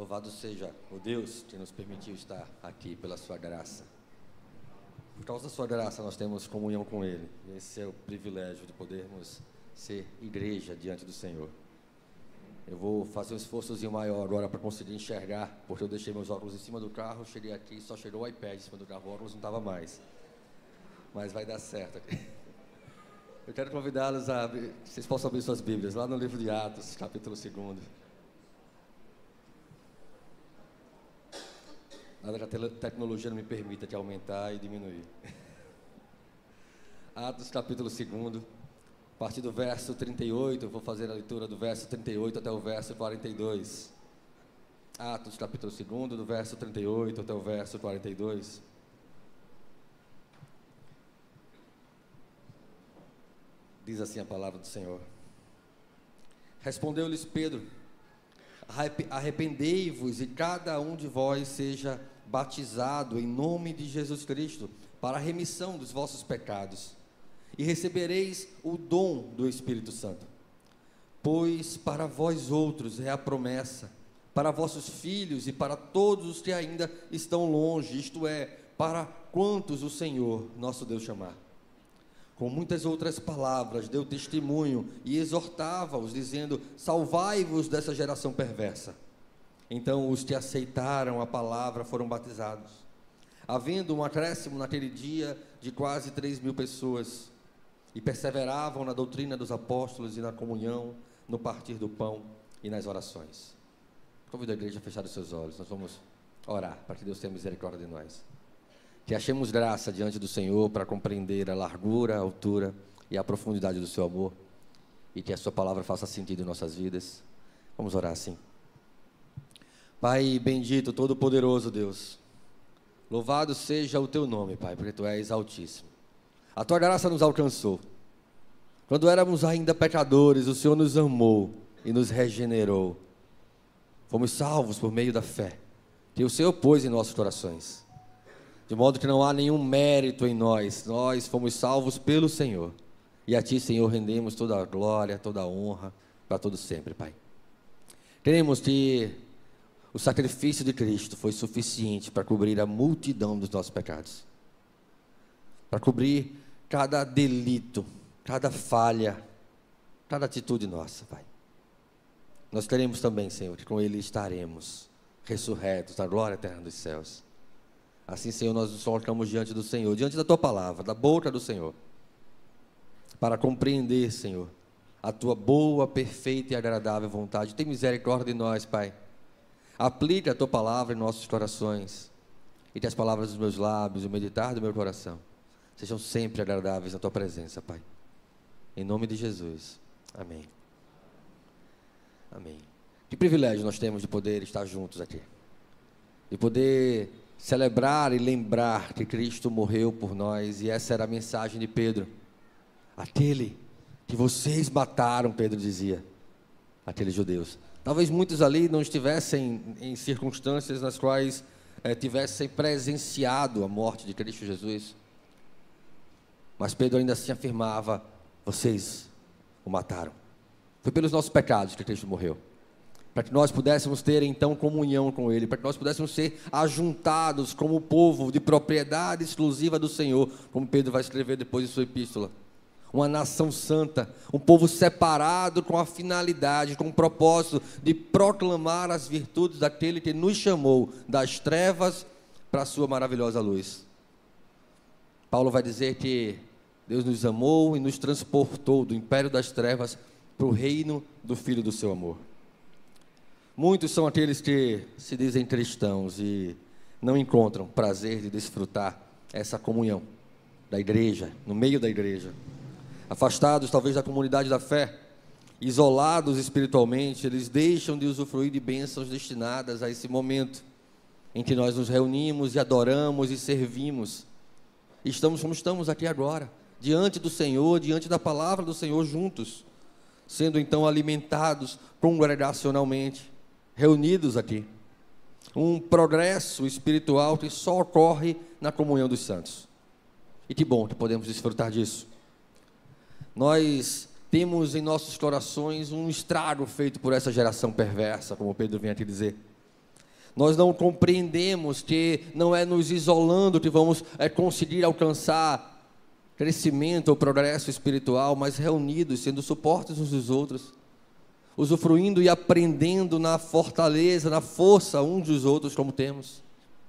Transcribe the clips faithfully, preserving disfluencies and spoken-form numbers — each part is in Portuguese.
Louvado seja o Deus que nos permitiu estar aqui pela sua graça. Por causa da sua graça nós temos comunhão com Ele. E esse é o privilégio de podermos ser igreja diante do Senhor. Eu vou fazer um esforçozinho maior agora para conseguir enxergar, porque eu deixei meus óculos em cima do carro, cheguei aqui e só chegou o iPad em cima do carro, o óculos não estava mais. Mas vai dar certo aqui. Eu quero convidá-los a abrir, vocês possam abrir suas Bíblias, lá no livro de Atos, capítulo dois. Nada que a tecnologia não me permita de aumentar e diminuir. Atos, capítulo dois, a partir do verso trinta e oito, eu vou fazer a leitura do verso trinta e oito até o verso quarenta e dois. Atos, capítulo dois, do verso trinta e oito até o verso quarenta e dois. Diz assim a palavra do Senhor. Respondeu-lhes Pedro: arrependei-vos e cada um de vós seja batizado em nome de Jesus Cristo para a remissão dos vossos pecados, e recebereis o dom do Espírito Santo. Pois para vós outros é a promessa, para vossos filhos e para todos os que ainda estão longe, isto é, para quantos o Senhor, nosso Deus, chamar. Com muitas outras palavras, deu testemunho e exortava-os, dizendo: salvai-vos dessa geração perversa. Então os que aceitaram a palavra foram batizados, havendo um acréscimo naquele dia de quase três mil pessoas, e perseveravam na doutrina dos apóstolos e na comunhão, no partir do pão e nas orações. Convido a igreja a fechar os seus olhos, nós vamos orar para que Deus tenha misericórdia de nós. Que achemos graça diante do Senhor para compreender a largura, a altura e a profundidade do seu amor, e que a sua palavra faça sentido em nossas vidas. Vamos orar assim. Pai bendito, todo-poderoso Deus, louvado seja o teu nome, Pai, porque tu és altíssimo. A tua graça nos alcançou. Quando éramos ainda pecadores, o Senhor nos amou e nos regenerou. Fomos salvos por meio da fé que o Senhor pôs em nossos corações. De modo que não há nenhum mérito em nós, nós fomos salvos pelo Senhor. E a Ti, Senhor, rendemos toda a glória, toda a honra, para todo sempre, Pai. Queremos que o sacrifício de Cristo foi suficiente para cobrir a multidão dos nossos pecados. Para cobrir cada delito, cada falha, cada atitude nossa, Pai. Nós queremos também, Senhor, que com Ele estaremos ressurretos na glória eterna dos céus. Assim, Senhor, nós nos colocamos diante do Senhor, diante da Tua palavra, da boca do Senhor, para compreender, Senhor, a Tua boa, perfeita e agradável vontade. Tem misericórdia de nós, Pai. Aplique a Tua palavra em nossos corações, e que as palavras dos meus lábios e o meditar do meu coração sejam sempre agradáveis na Tua presença, Pai. Em nome de Jesus. Amém. Amém. Que privilégio nós temos de poder estar juntos aqui, de poder celebrar e lembrar que Cristo morreu por nós. E essa era a mensagem de Pedro. Aquele que vocês mataram, Pedro dizia, aqueles judeus. Talvez muitos ali não estivessem em circunstâncias nas quais é, tivessem presenciado a morte de Cristo Jesus, mas Pedro ainda assim afirmava: vocês o mataram. Foi pelos nossos pecados que Cristo morreu, para que nós pudéssemos ter então comunhão com Ele, para que nós pudéssemos ser ajuntados como povo de propriedade exclusiva do Senhor, como Pedro vai escrever depois de sua epístola. Uma nação santa, um povo separado com a finalidade, com o propósito de proclamar as virtudes daquele que nos chamou das trevas para a sua maravilhosa luz. Paulo vai dizer que Deus nos amou e nos transportou do império das trevas para o reino do Filho do seu amor. Muitos são aqueles que se dizem cristãos e não encontram prazer de desfrutar essa comunhão da igreja, no meio da igreja. Afastados talvez da comunidade da fé, isolados espiritualmente, eles deixam de usufruir de bênçãos destinadas a esse momento em que nós nos reunimos e adoramos e servimos. E estamos como estamos aqui agora, diante do Senhor, diante da palavra do Senhor juntos, sendo então alimentados congregacionalmente, reunidos aqui. Um progresso espiritual que só ocorre na comunhão dos santos. E que bom que podemos desfrutar disso. Nós temos em nossos corações um estrago feito por essa geração perversa, como Pedro vem aqui dizer. Nós não compreendemos que não é nos isolando que vamos é, conseguir alcançar crescimento ou progresso espiritual, mas reunidos, sendo suportes uns dos outros, usufruindo e aprendendo na fortaleza, na força uns dos outros como temos,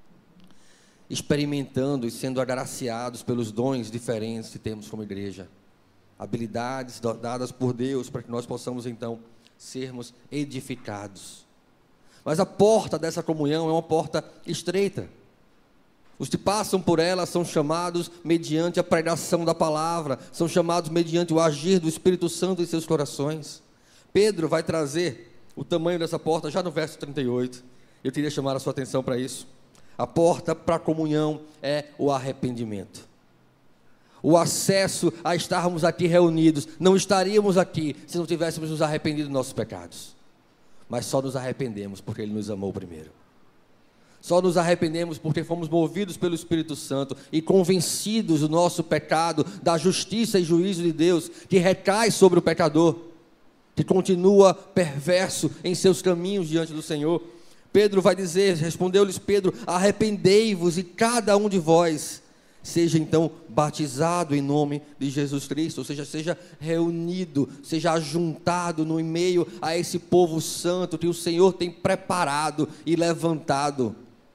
experimentando e sendo agraciados pelos dons diferentes que temos como igreja, habilidades dadas por Deus para que nós possamos então sermos edificados. Mas a porta dessa comunhão é uma porta estreita. Os que passam por ela são chamados mediante a pregação da palavra, são chamados mediante o agir do Espírito Santo em seus corações. Pedro vai trazer o tamanho dessa porta já no verso trinta e oito. Eu queria chamar a sua atenção para isso. A porta para a comunhão é o arrependimento. O acesso a estarmos aqui reunidos. Não estaríamos aqui se não tivéssemos nos arrependido dos nossos pecados. Mas só nos arrependemos porque Ele nos amou primeiro. Só nos arrependemos porque fomos movidos pelo Espírito Santo e convencidos do nosso pecado, da justiça e juízo de Deus que recai sobre o pecador, que continua perverso em seus caminhos diante do Senhor. Pedro vai dizer, respondeu-lhes Pedro: arrependei-vos e cada um de vós seja então batizado em nome de Jesus Cristo, ou seja, seja reunido, seja ajuntado no meio a esse povo santo que o Senhor tem preparado e levantado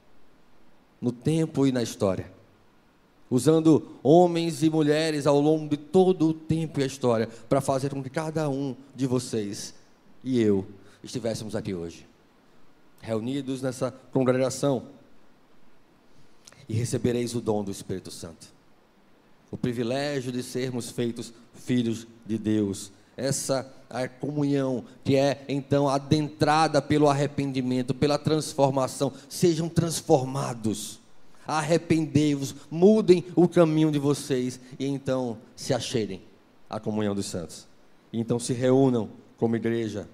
no tempo e na história, usando homens e mulheres ao longo de todo o tempo e a história, para fazer com que cada um de vocês e eu estivéssemos aqui hoje, reunidos nessa congregação. E recebereis o dom do Espírito Santo, o privilégio de sermos feitos filhos de Deus. Essa é a comunhão que é então adentrada pelo arrependimento, pela transformação. Sejam transformados, arrependei-vos, mudem o caminho de vocês e então se acheguem à comunhão dos santos, e então se reúnam como igreja.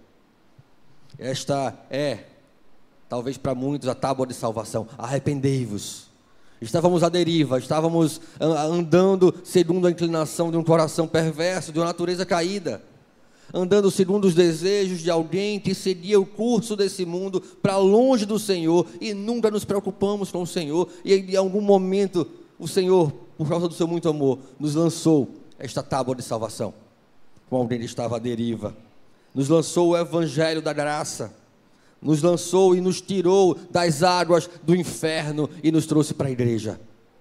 Esta é, talvez para muitos, a tábua de salvação. Arrependei-vos. Estávamos à deriva, estávamos andando segundo a inclinação de um coração perverso, de uma natureza caída, andando segundo os desejos de alguém que seguia o curso desse mundo para longe do Senhor, e nunca nos preocupamos com o Senhor. E em algum momento o Senhor, por causa do seu muito amor, nos lançou esta tábua de salvação, com alguém que estava à deriva, nos lançou o evangelho da graça, nos lançou e nos tirou das águas do inferno e nos trouxe para a igreja,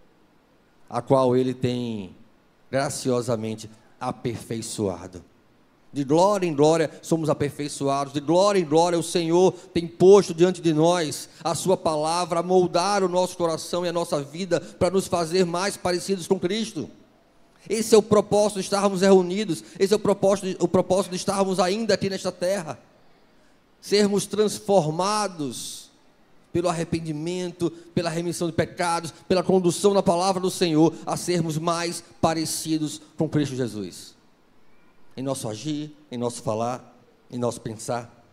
a qual Ele tem graciosamente aperfeiçoado. De glória em glória somos aperfeiçoados, de glória em glória o Senhor tem posto diante de nós a sua palavra, a moldar o nosso coração e a nossa vida para nos fazer mais parecidos com Cristo. Esse é o propósito de estarmos reunidos, esse é o propósito, o propósito de estarmos ainda aqui nesta terra. Sermos transformados pelo arrependimento, pela remissão de pecados, pela condução na palavra do Senhor, a sermos mais parecidos com Cristo Jesus, em nosso agir, em nosso falar, em nosso pensar.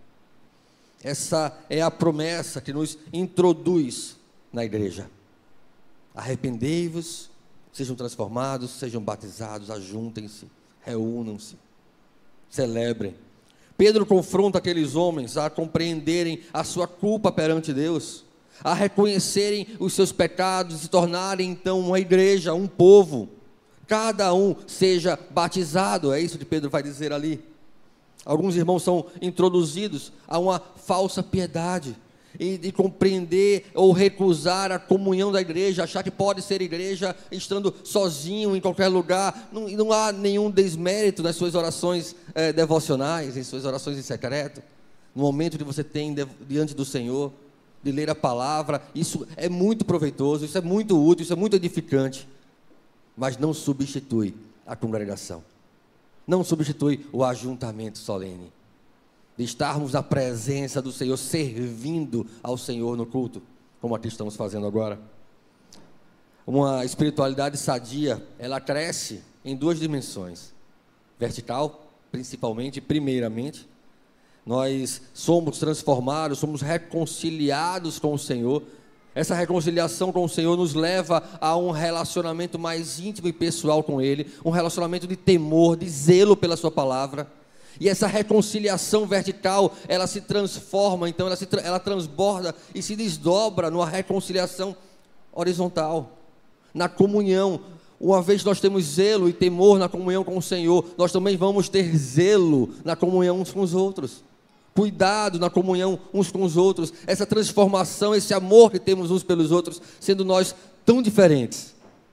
Essa é a promessa que nos introduz na igreja. Arrependei-vos, sejam transformados, sejam batizados, ajuntem-se, reúnam-se, celebrem. Pedro confronta aqueles homens a compreenderem a sua culpa perante Deus, a reconhecerem os seus pecados, se tornarem então uma igreja, um povo. Cada um seja batizado, é isso que Pedro vai dizer ali. Alguns irmãos são introduzidos a uma falsa piedade, e de compreender ou recusar a comunhão da igreja, achar que pode ser igreja estando sozinho em qualquer lugar. Não, não há nenhum desmérito nas suas orações eh, devocionais, em suas orações em secreto, no momento que você tem de, diante do Senhor, de ler a palavra. Isso é muito proveitoso, isso é muito útil, isso é muito edificante, mas não substitui a congregação, não substitui o ajuntamento solene, de estarmos na presença do Senhor, servindo ao Senhor no culto, como aqui estamos fazendo agora. Uma espiritualidade sadia, ela cresce em duas dimensões: vertical, principalmente, primeiramente, nós somos transformados, somos reconciliados com o Senhor. Essa reconciliação com o Senhor nos leva a um relacionamento mais íntimo e pessoal com Ele, um relacionamento de temor, de zelo pela sua palavra. E essa reconciliação vertical, ela se transforma, então ela, se, ela transborda e se desdobra numa reconciliação horizontal, na comunhão. Uma vez nós temos zelo e temor na comunhão com o Senhor, nós também vamos ter zelo na comunhão uns com os outros, cuidado na comunhão uns com os outros, essa transformação, esse amor que temos uns pelos outros, sendo nós tão diferentes,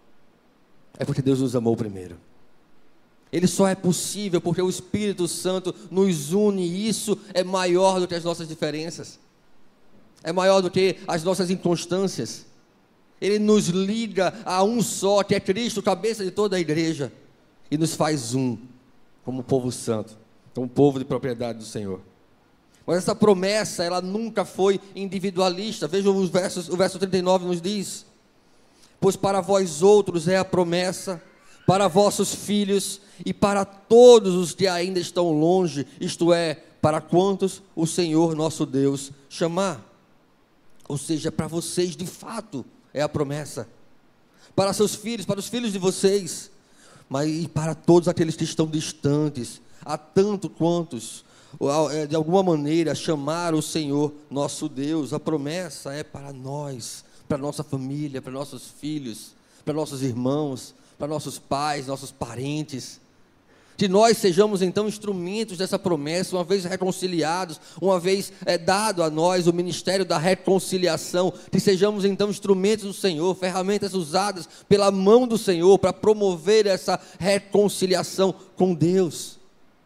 é porque Deus nos amou primeiro. Ele só é possível porque o Espírito Santo nos une, e isso é maior do que as nossas diferenças, é maior do que as nossas inconstâncias. Ele nos liga a um só, que é Cristo, cabeça de toda a igreja, e nos faz um, como povo santo, como povo de propriedade do Senhor. Mas essa promessa, ela nunca foi individualista. Vejam os versos, o verso trinta e nove nos diz: pois para vós outros é a promessa, para vossos filhos e para todos os que ainda estão longe, isto é, para quantos o Senhor nosso Deus chamar. Ou seja, para vocês de fato é a promessa, para seus filhos, para os filhos de vocês, mas e para todos aqueles que estão distantes, há tanto quantos de alguma maneira chamaram o Senhor nosso Deus. A promessa é para nós, para nossa família, para nossos filhos, para nossos irmãos, para nossos pais, nossos parentes, que nós sejamos então instrumentos dessa promessa, uma vez reconciliados, uma vez é, dado a nós o ministério da reconciliação, que sejamos então instrumentos do Senhor, ferramentas usadas pela mão do Senhor para promover essa reconciliação com Deus,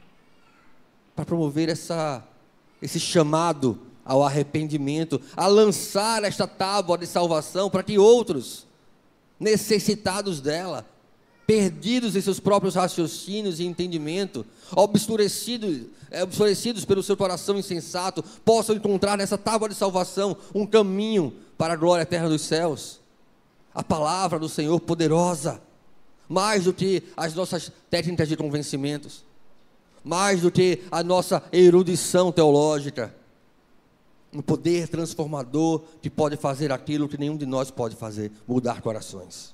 para promover essa, esse chamado ao arrependimento, a lançar esta tábua de salvação para que outros, necessitados dela, perdidos em seus próprios raciocínios e entendimento, obscurecidos, é, obscurecidos pelo seu coração insensato, possam encontrar nessa tábua de salvação um caminho para a glória eterna dos céus. A palavra do Senhor poderosa, mais do que as nossas técnicas de convencimentos, mais do que a nossa erudição teológica, um poder transformador que pode fazer aquilo que nenhum de nós pode fazer: mudar corações,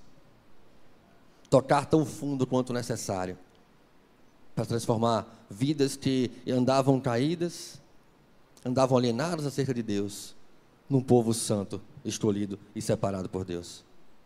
tocar tão fundo quanto necessário, para transformar vidas que andavam caídas, andavam alienadas acerca de Deus, num povo santo, escolhido e separado por Deus.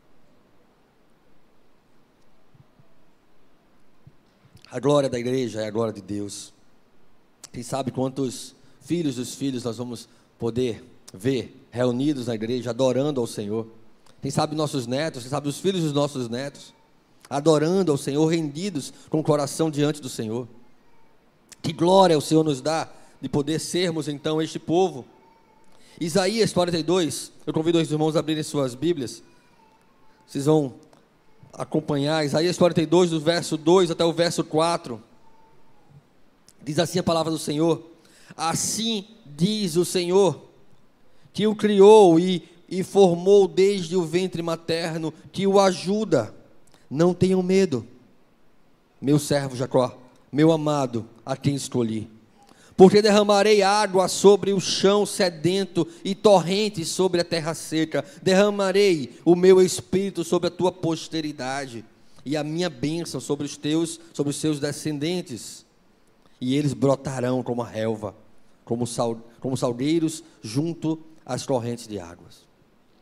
A glória da igreja é a glória de Deus. Quem sabe quantos filhos dos filhos nós vamos poder ver reunidos na igreja, adorando ao Senhor. Quem sabe nossos netos, quem sabe os filhos dos nossos netos, adorando ao Senhor, rendidos com o coração diante do Senhor. Que glória o Senhor nos dá de poder sermos então este povo. Isaías quarenta e dois, eu convido os irmãos a abrirem suas Bíblias, vocês vão acompanhar. Isaías quarenta e dois, do verso dois até o verso quatro, diz assim a palavra do Senhor: assim diz o Senhor, que o criou e, e formou desde o ventre materno, que o ajuda. Não tenham medo, meu servo Jacó, meu amado, a quem escolhi. Porque derramarei água sobre o chão sedento e torrentes sobre a terra seca. Derramarei o meu espírito sobre a tua posteridade e a minha bênção sobre os teus, sobre os seus descendentes. E eles brotarão como a relva, como, sal, como salgueiros junto às correntes de águas.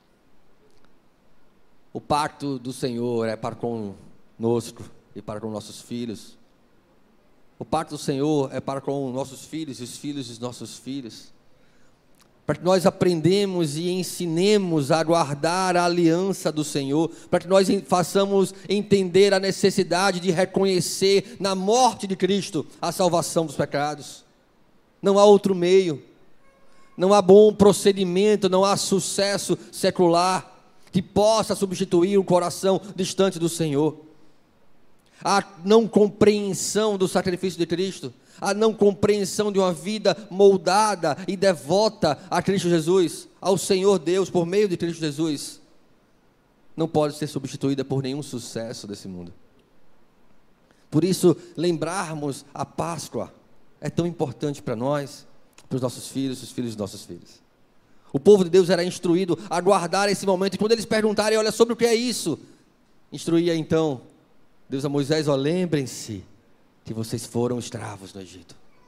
O pacto do Senhor é para conosco e para com nossos filhos. O pacto do Senhor é para com nossos filhos e os filhos dos nossos filhos, para que nós aprendemos e ensinemos a guardar a aliança do Senhor, para que nós façamos entender a necessidade de reconhecer na morte de Cristo a salvação dos pecados. Não há outro meio, não há bom procedimento, não há sucesso secular que possa substituir um coração distante do Senhor. A não compreensão do sacrifício de Cristo, a não compreensão de uma vida moldada e devota a Cristo Jesus, ao Senhor Deus por meio de Cristo Jesus, não pode ser substituída por nenhum sucesso desse mundo. Por isso, lembrarmos a Páscoa é tão importante para nós, para os nossos filhos, os filhos dos nossos filhos. O povo de Deus era instruído a guardar esse momento, e quando eles perguntarem, olha, sobre o que é isso? Instruía então Deus a Moisés: ó, lembrem-se que vocês foram escravos no Egito.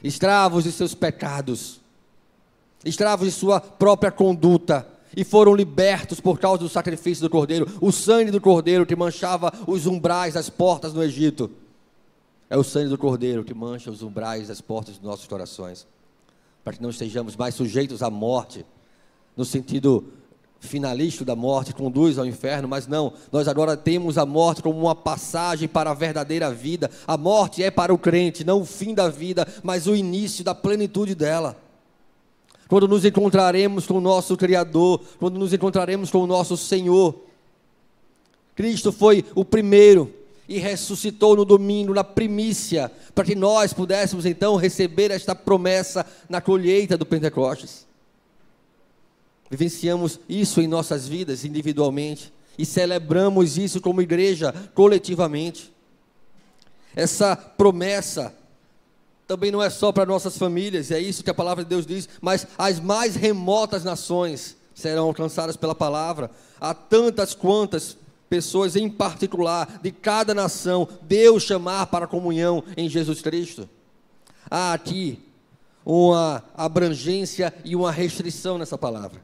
escravos de seus pecados, escravos de sua própria conduta, e foram libertos por causa do sacrifício do Cordeiro. O sangue do Cordeiro que manchava os umbrais das portas no Egito, é o sangue do Cordeiro que mancha os umbrais das portas dos nossos corações, para que não estejamos mais sujeitos à morte, no sentido finalista da morte, conduz ao inferno, mas não, nós agora temos a morte como uma passagem para a verdadeira vida. A morte é para o crente, não o fim da vida, mas o início da plenitude dela. Quando nos encontraremos com o nosso Criador, quando nos encontraremos com o nosso Senhor. Cristo foi o primeiro e ressuscitou no domingo, na primícia, para que nós pudéssemos então receber esta promessa na colheita do Pentecostes. Vivenciamos isso em nossas vidas individualmente e celebramos isso como igreja coletivamente. Essa promessa também não é só para nossas famílias, é isso que a palavra de Deus diz, mas as mais remotas nações serão alcançadas pela palavra. Há tantas quantas pessoas em particular, de cada nação, Deus chamar para a comunhão em Jesus Cristo. Há aqui uma abrangência e uma restrição nessa palavra.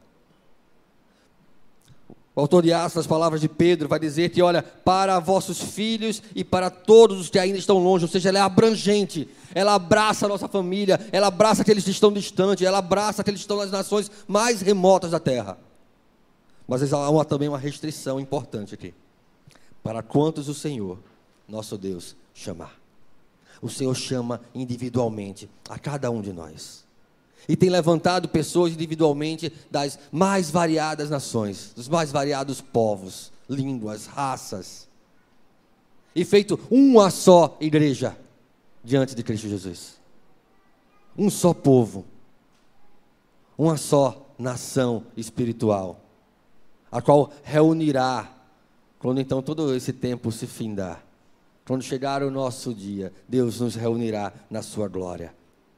O autor de Atos, nas palavras de Pedro, vai dizer que, olha, para vossos filhos e para todos os que ainda estão longe, ou seja, ela é abrangente, ela abraça a nossa família, ela abraça aqueles que estão distantes, ela abraça aqueles que estão nas nações mais remotas da terra. Mas há uma, também uma restrição importante aqui, para quantos o Senhor, nosso Deus, chamar. O Senhor chama individualmente a cada um de nós. E tem levantado pessoas individualmente das mais variadas nações, dos mais variados povos, línguas, raças, e feito uma só igreja diante de Cristo Jesus. Um só povo, uma só nação espiritual, a qual reunirá, quando então todo esse tempo se findar, quando chegar o nosso dia, Deus nos reunirá na sua glória.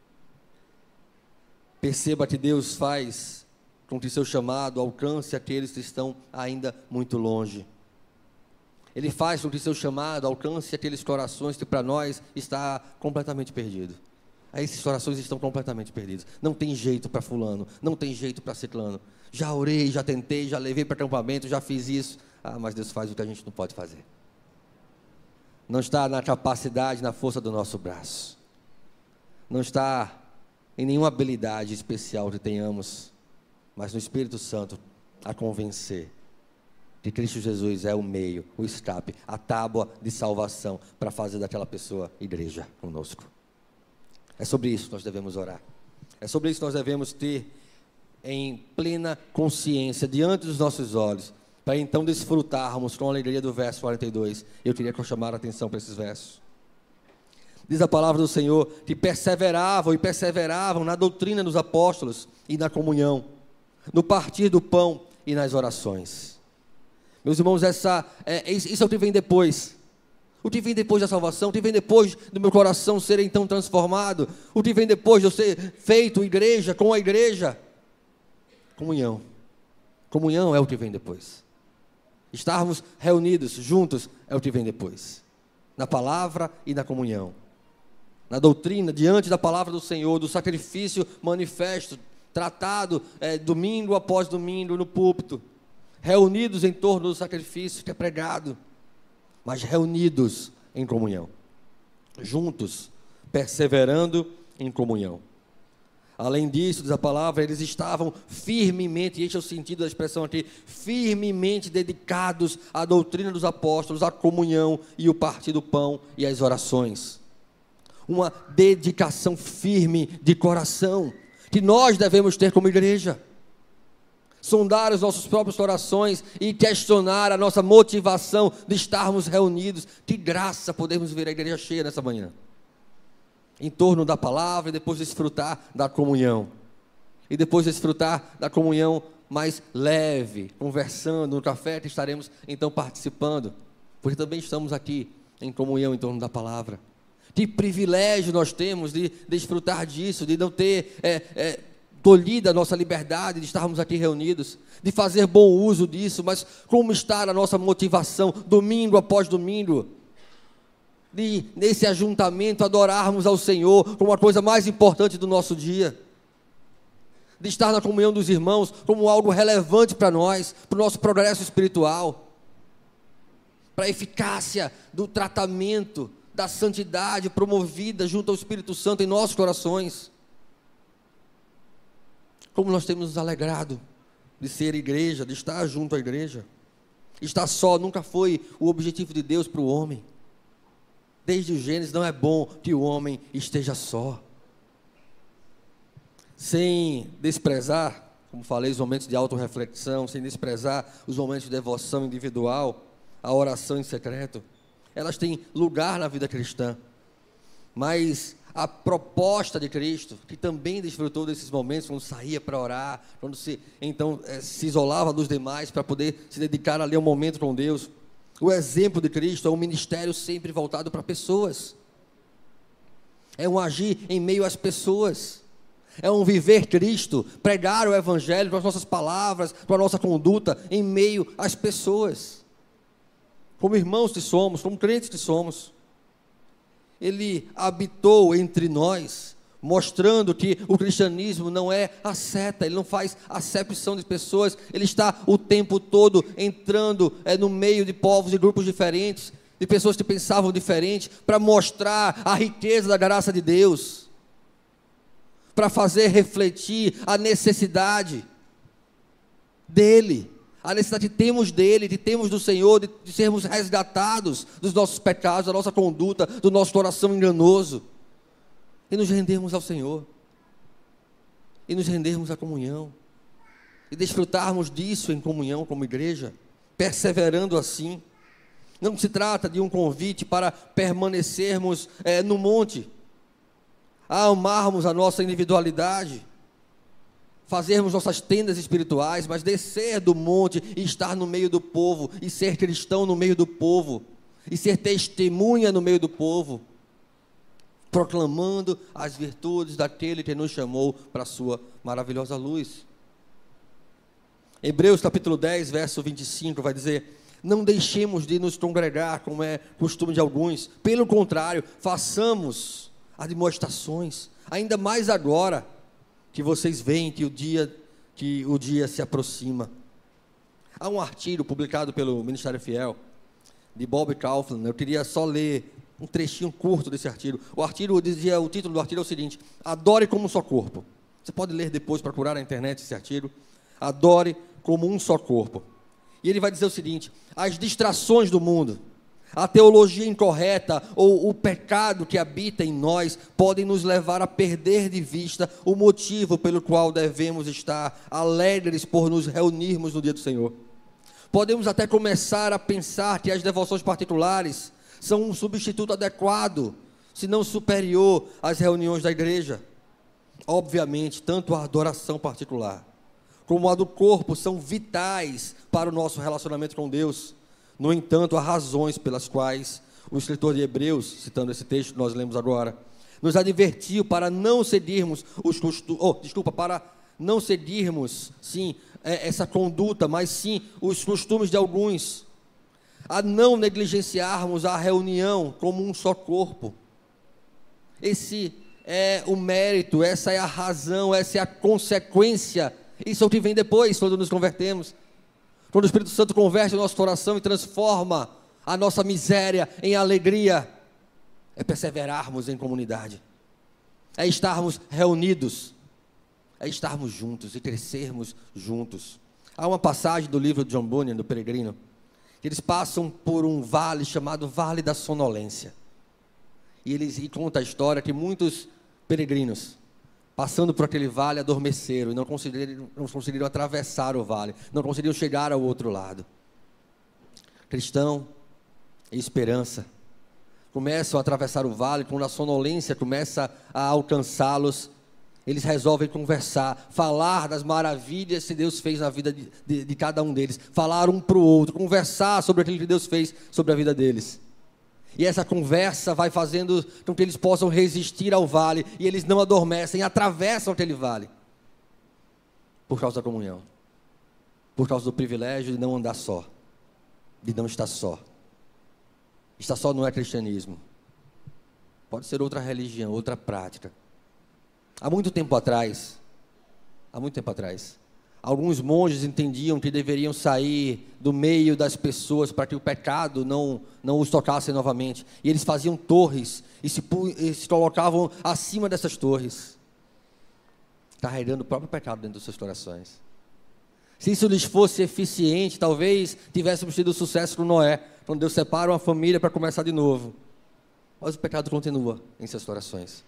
Perceba que Deus faz com que seu chamado alcance aqueles que estão ainda muito longe. Ele faz com que seu chamado alcance aqueles corações que para nós está completamente perdido. Aí esses corações estão completamente perdidos. Não tem jeito para fulano, não tem jeito para ciclano. Já orei, já tentei, já levei para acampamento, já fiz isso. Ah, mas Deus faz o que a gente não pode fazer. Não está na capacidade, na força do nosso braço. Não está em nenhuma habilidade especial que tenhamos, mas no Espírito Santo a convencer que Cristo Jesus é o meio, o escape, a tábua de salvação para fazer daquela pessoa igreja conosco. É sobre isso que nós devemos orar. É sobre isso que nós devemos ter em plena consciência diante dos nossos olhos, para então desfrutarmos com a alegria do verso quarenta e dois. Eu queria chamar a atenção para esses versos. Diz a palavra do Senhor que perseveravam e perseveravam na doutrina dos apóstolos e na comunhão, no partir do pão e nas orações. Meus irmãos, essa, é, isso é o que vem depois. O que vem depois da salvação, o que vem depois do meu coração ser então transformado, o que vem depois de eu ser feito igreja com a igreja. Comunhão. Comunhão é o que vem depois. Estarmos reunidos, juntos, é o que vem depois. Na palavra e na comunhão. Na doutrina, diante da palavra do Senhor, do sacrifício manifesto, tratado é, domingo após domingo no púlpito, reunidos em torno do sacrifício que é pregado, mas reunidos em comunhão, juntos, perseverando em comunhão. Além disso, diz a palavra, eles estavam firmemente, e este é o sentido da expressão aqui, firmemente dedicados à doutrina dos apóstolos, à comunhão e o partir do pão e às orações. Uma dedicação firme de coração, que nós devemos ter como igreja. Sondar os nossos próprios corações e questionar a nossa motivação de estarmos reunidos. Que graça podermos ver a igreja cheia nessa manhã. Em torno da palavra e depois desfrutar da comunhão. E depois desfrutar da comunhão mais leve, conversando no café que estaremos então participando. Porque também estamos aqui em comunhão em torno da palavra. Que privilégio nós temos de desfrutar disso, de não ter é, é, tolhido a nossa liberdade, de estarmos aqui reunidos, de fazer bom uso disso, mas como está a nossa motivação, domingo após domingo, de, nesse ajuntamento, adorarmos ao Senhor como a coisa mais importante do nosso dia, de estar na comunhão dos irmãos como algo relevante para nós, para o nosso progresso espiritual, para a eficácia do tratamento, da santidade promovida junto ao Espírito Santo em nossos corações. Como nós temos nos alegrado de ser igreja, de estar junto à igreja. Estar só nunca foi o objetivo de Deus para o homem. Desde o Gênesis não é bom que o homem esteja só. Sem desprezar, como falei, os momentos de autorreflexão, sem desprezar os momentos de devoção individual, a oração em secreto, elas têm lugar na vida cristã. Mas a proposta de Cristo, que também desfrutou desses momentos, quando saía para orar, quando se, então, é, se isolava dos demais para poder se dedicar ali a um momento com Deus. O exemplo de Cristo é um ministério sempre voltado para pessoas. É um agir em meio às pessoas. É um viver Cristo, pregar o Evangelho com as nossas palavras, com a nossa conduta, em meio às pessoas. Como irmãos que somos, como crentes que somos. Ele habitou entre nós, mostrando que o cristianismo não é a seta, ele não faz acepção de pessoas, ele está o tempo todo entrando é, no meio de povos e grupos diferentes, de pessoas que pensavam diferente, para mostrar a riqueza da graça de Deus, para fazer refletir a necessidade dele, a necessidade que temos dele, que temos do Senhor, de, de sermos resgatados dos nossos pecados, da nossa conduta, do nosso coração enganoso, e nos rendermos ao Senhor, e nos rendermos à comunhão, e desfrutarmos disso em comunhão como igreja, perseverando assim. Não se trata de um convite para permanecermos é, no monte, a amarmos a nossa individualidade, fazermos nossas tendas espirituais, mas descer do monte e estar no meio do povo, e ser cristão no meio do povo, e ser testemunha no meio do povo, proclamando as virtudes daquele que nos chamou para a sua maravilhosa luz. Hebreus capítulo dez, verso vinte e cinco, vai dizer: não deixemos de nos congregar, como é costume de alguns, pelo contrário, façamos admoestações, ainda mais agora, que vocês veem que o dia, que o dia se aproxima. Há um artigo publicado pelo Ministério Fiel, de Bob Kauflin. Eu queria só ler um trechinho curto desse artigo. O artigo dizia, o título do artigo é o seguinte: adore como um só corpo. Você pode ler depois, procurar na internet esse artigo. Adore como um só corpo. E ele vai dizer o seguinte: as distrações do mundo, a teologia incorreta ou o pecado que habita em nós podem nos levar a perder de vista o motivo pelo qual devemos estar alegres por nos reunirmos no dia do Senhor. Podemos até começar a pensar que as devoções particulares são um substituto adequado, se não superior, às reuniões da igreja. Obviamente, tanto a adoração particular como a do corpo são vitais para o nosso relacionamento com Deus. No entanto, há razões pelas quais o escritor de Hebreus, citando esse texto que nós lemos agora, nos advertiu para não seguirmos os costumes, oh, desculpa, para não seguirmos, sim, essa conduta, mas sim os costumes de alguns, a não negligenciarmos a reunião como um só corpo. Esse é o mérito, essa é a razão, essa é a consequência. Isso é o que vem depois, quando nos convertemos. Quando o Espírito Santo converte o nosso coração e transforma a nossa miséria em alegria, é perseverarmos em comunidade, é estarmos reunidos, é estarmos juntos e crescermos juntos. Há uma passagem do livro de John Bunyan, do Peregrino, que eles passam por um vale chamado Vale da Sonolência, e eles e conta a história que muitos peregrinos, passando por aquele vale, adormeceram e não conseguiram, não conseguiram atravessar o vale, não conseguiram chegar ao outro lado. Cristão e esperança começam a atravessar o vale, quando a sonolência começa a alcançá-los, eles resolvem conversar, falar das maravilhas que Deus fez na vida de, de, de cada um deles, falar um para o outro, conversar sobre aquilo que Deus fez sobre a vida deles. E essa conversa vai fazendo com que eles possam resistir ao vale, e eles não adormecem, atravessam aquele vale, por causa da comunhão, por causa do privilégio de não andar só, de não estar só. Estar só não é cristianismo, pode ser outra religião, outra prática. Há muito tempo atrás, há muito tempo atrás, alguns monges entendiam que deveriam sair do meio das pessoas para que o pecado não, não os tocasse novamente. E eles faziam torres e se, e se colocavam acima dessas torres, carregando o próprio pecado dentro dos seus corações. Se isso lhes fosse eficiente, talvez tivéssemos tido sucesso com Noé, quando Deus separa uma família para começar de novo. Mas o pecado continua em seus corações.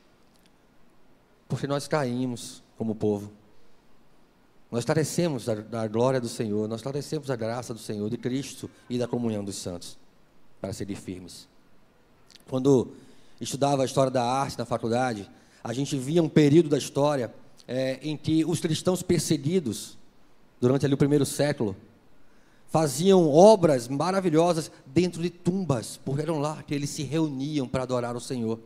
Porque nós caímos como povo. Nós carecemos da, da glória do Senhor, nós carecemos da graça do Senhor, de Cristo e da comunhão dos santos, para serem firmes. Quando estudava a história da arte na faculdade, a gente via um período da história é, em que os cristãos perseguidos, durante ali o primeiro século, faziam obras maravilhosas dentro de tumbas, porque eram lá que eles se reuniam para adorar o Senhor,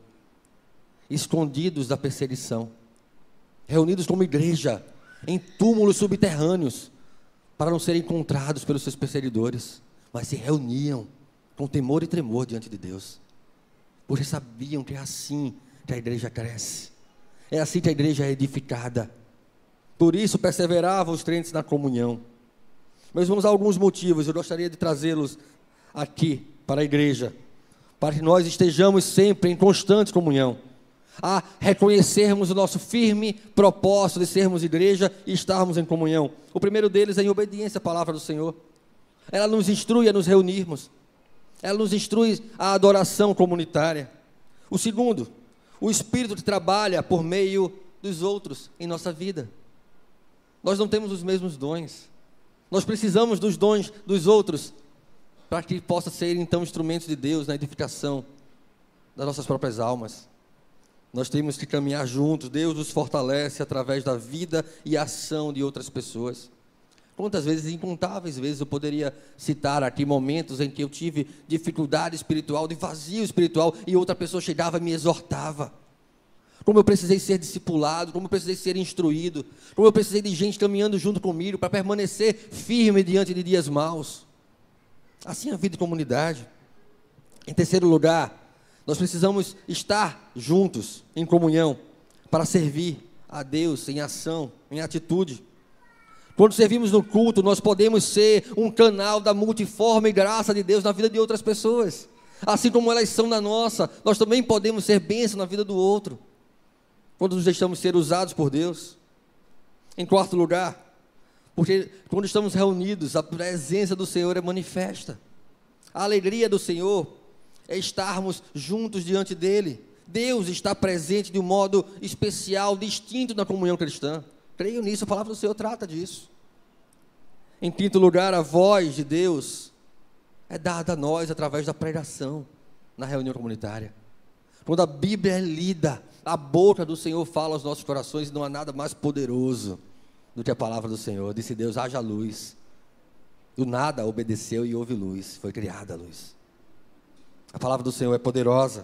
escondidos da perseguição, reunidos como igreja, em túmulos subterrâneos, para não serem encontrados pelos seus perseguidores, mas se reuniam com temor e tremor diante de Deus, porque sabiam que é assim que a igreja cresce, é assim que a igreja é edificada. Por isso perseveravam os crentes na comunhão. Mas vamos a alguns motivos, eu gostaria de trazê-los aqui para a igreja, para que nós estejamos sempre em constante comunhão, a reconhecermos o nosso firme propósito de sermos igreja e estarmos em comunhão. O primeiro deles é em obediência à palavra do Senhor. Ela nos instrui a nos reunirmos, ela nos instrui à adoração comunitária. O segundo, o Espírito que trabalha por meio dos outros em nossa vida. Nós não temos os mesmos dons, nós precisamos dos dons dos outros, para que possa ser então instrumentos de Deus na edificação das nossas próprias almas. Nós temos que caminhar juntos, Deus nos fortalece através da vida e ação de outras pessoas. Quantas vezes, incontáveis vezes, eu poderia citar aqui momentos em que eu tive dificuldade espiritual, de vazio espiritual, e outra pessoa chegava e me exortava. Como eu precisei ser discipulado, como eu precisei ser instruído, como eu precisei de gente caminhando junto comigo para permanecer firme diante de dias maus. Assim é a vida de comunidade. Em terceiro lugar, nós precisamos estar juntos, em comunhão, para servir a Deus em ação, em atitude. Quando servimos no culto, nós podemos ser um canal da multiforme graça de Deus na vida de outras pessoas. Assim como elas são na nossa, nós também podemos ser bênção na vida do outro, quando nos deixamos ser usados por Deus. Em quarto lugar, porque quando estamos reunidos, a presença do Senhor é manifesta. A alegria do Senhor é estarmos juntos diante dEle. Deus está presente de um modo especial, distinto na comunhão cristã. Creio nisso, a palavra do Senhor trata disso. Em quinto lugar, a voz de Deus é dada a nós através da pregação na reunião comunitária. Quando a Bíblia é lida, a boca do Senhor fala aos nossos corações, e não há nada mais poderoso do que a palavra do Senhor. Disse Deus: haja luz. Do nada obedeceu e houve luz, foi criada a luz. A palavra do Senhor é poderosa.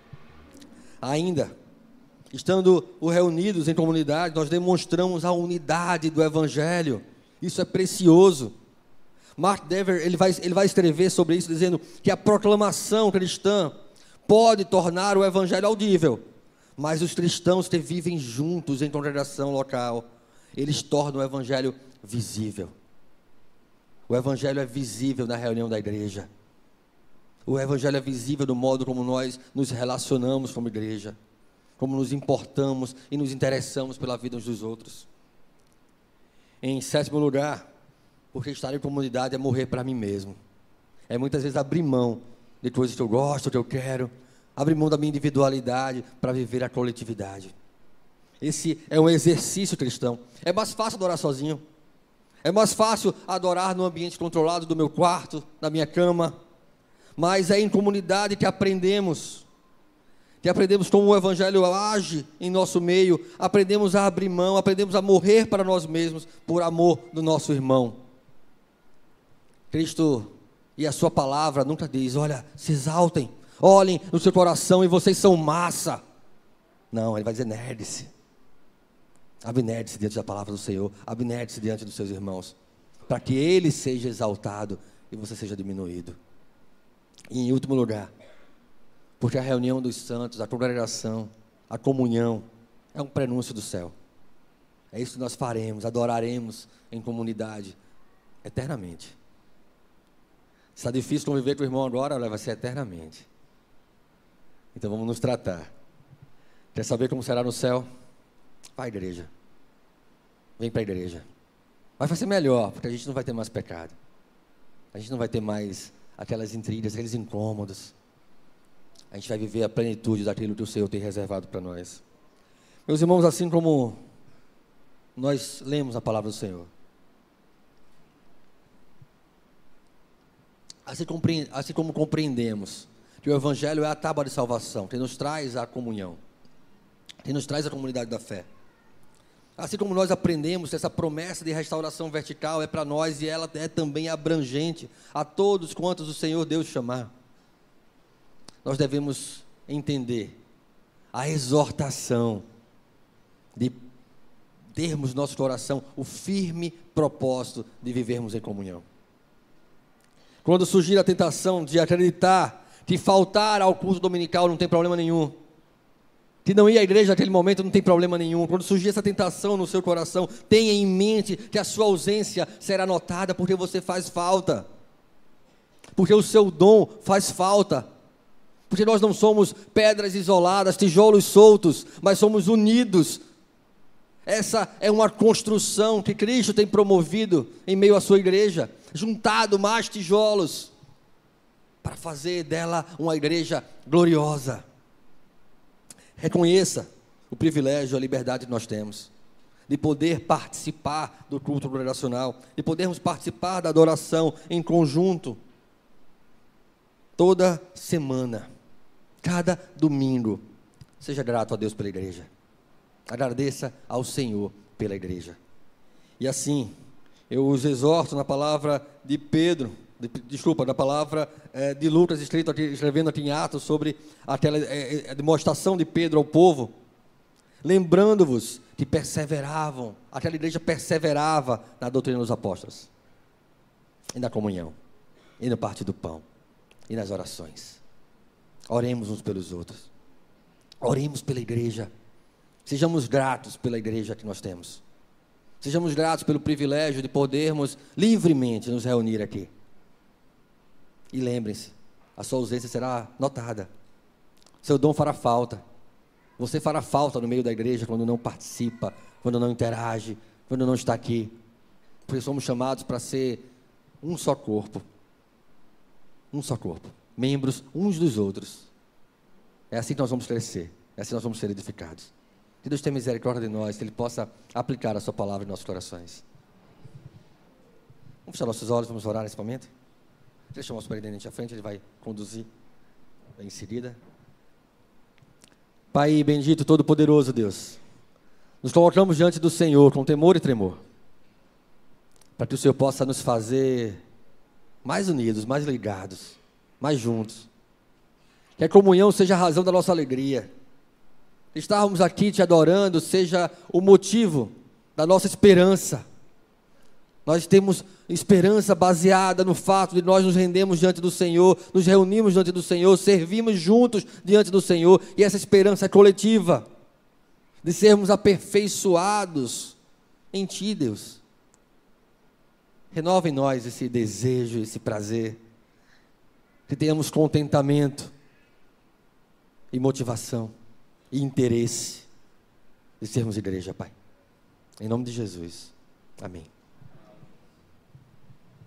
Ainda, estando reunidos em comunidade, nós demonstramos a unidade do Evangelho. Isso é precioso. Mark Dever, ele vai, ele vai escrever sobre isso, dizendo que a proclamação cristã pode tornar o Evangelho audível, mas os cristãos que vivem juntos em congregação local, eles tornam o Evangelho visível. O Evangelho é visível na reunião da igreja. O Evangelho é visível no modo como nós nos relacionamos como igreja, como nos importamos e nos interessamos pela vida uns dos outros. Em sétimo lugar, porque estar em comunidade é morrer para mim mesmo. É muitas vezes abrir mão de coisas que eu gosto, que eu quero, abrir mão da minha individualidade para viver a coletividade. Esse é um exercício cristão. É mais fácil adorar sozinho. É mais fácil adorar no ambiente controlado do meu quarto, da minha cama. Mas é em comunidade que aprendemos, que aprendemos como o Evangelho age em nosso meio, aprendemos a abrir mão, aprendemos a morrer para nós mesmos, por amor do nosso irmão. Cristo e a sua palavra nunca diz: olha, se exaltem, olhem no seu coração e vocês são massa. Não, ele vai dizer: nerde-se, abnerde-se diante da palavra do Senhor, abnerde-se diante dos seus irmãos, para que ele seja exaltado e você seja diminuído. E em último lugar, Porque a reunião dos santos, a congregação, a comunhão, é um prenúncio do céu. É isso que nós faremos, adoraremos em comunidade, eternamente. Se está difícil conviver com o irmão agora, olha, vai ser eternamente. Então vamos nos tratar. Quer saber como será no céu? Vai à igreja. Vem para a igreja. Mas vai ser melhor, porque a gente não vai ter mais pecado. A gente não vai ter mais aquelas intrigas, aqueles incômodos. A gente vai viver a plenitude daquilo que o Senhor tem reservado para nós. Meus irmãos, assim como nós lemos a palavra do Senhor, assim, compre assim como compreendemos que o Evangelho é a tábua de salvação, que nos traz a comunhão, que nos traz a comunidade da fé. Assim como nós aprendemos que essa promessa de restauração vertical é para nós e ela é também abrangente a todos quantos o Senhor Deus chamar. Nós devemos entender a exortação de termos no nosso coração o firme propósito de vivermos em comunhão. Quando surgir a tentação de acreditar que faltar ao culto dominical não tem problema nenhum, que não ir à igreja naquele momento não tem problema nenhum, quando surgir essa tentação no seu coração, tenha em mente que a sua ausência será notada porque você faz falta, porque o seu dom faz falta, porque nós não somos pedras isoladas, tijolos soltos, mas somos unidos. Essa é uma construção que Cristo tem promovido em meio à sua igreja, juntado mais tijolos, para fazer dela uma igreja gloriosa. Reconheça o privilégio, a liberdade que nós temos, de poder participar do culto congregacional, de podermos participar da adoração em conjunto, toda semana, cada domingo. Seja grato a Deus pela igreja, agradeça ao Senhor pela igreja. E assim, eu os exorto na palavra de Pedro, de, desculpa, na palavra é, de Lucas, escrito aqui, escrevendo aqui em Atos, sobre aquela é, é, demonstração de Pedro ao povo, lembrando-vos que perseveravam, aquela igreja perseverava na doutrina dos apóstolos, e na comunhão, e no partir do pão, e nas orações. Oremos uns pelos outros, oremos pela igreja, sejamos gratos pela igreja que nós temos, sejamos gratos pelo privilégio de podermos livremente nos reunir aqui. E lembrem-se, a sua ausência será notada, seu dom fará falta, você fará falta no meio da igreja quando não participa, quando não interage, quando não está aqui, porque somos chamados para ser um só corpo, um só corpo, membros uns dos outros. É assim que nós vamos crescer, é assim que nós vamos ser edificados. Que Deus tenha misericórdia de nós, que Ele possa aplicar a sua palavra em nossos corações. Vamos fechar nossos olhos, vamos orar nesse momento. Deixa o nosso presidente à frente, ele vai conduzir em seguida. Pai bendito, todo-poderoso Deus, nos colocamos diante do Senhor com temor e tremor, para que o Senhor possa nos fazer mais unidos, mais ligados, mais juntos. Que a comunhão seja a razão da nossa alegria. Estarmos aqui te adorando seja o motivo da nossa esperança. Nós temos esperança baseada no fato de nós nos rendemos diante do Senhor, nos reunimos diante do Senhor, servimos juntos diante do Senhor, e essa esperança é coletiva, de sermos aperfeiçoados em Ti, Deus. Renova em nós esse desejo, esse prazer, que tenhamos contentamento e motivação e interesse de sermos igreja, Pai. Em nome de Jesus. Amém.